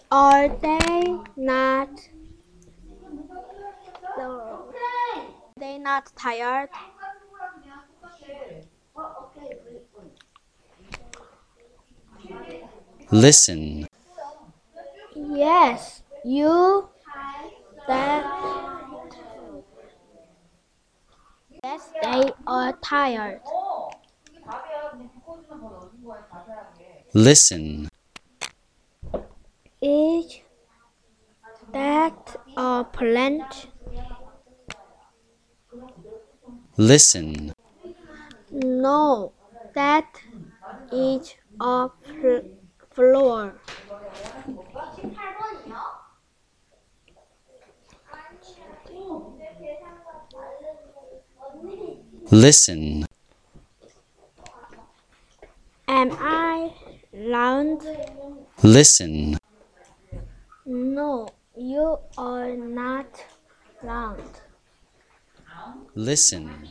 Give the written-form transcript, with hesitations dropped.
Are they not? No. They not tired? Listen. Yes, you that yes they are tired. Listen. Is that a plant? Listen. No, that is a floor. Listen. Am I round? Listen. No, you are not round. Listen.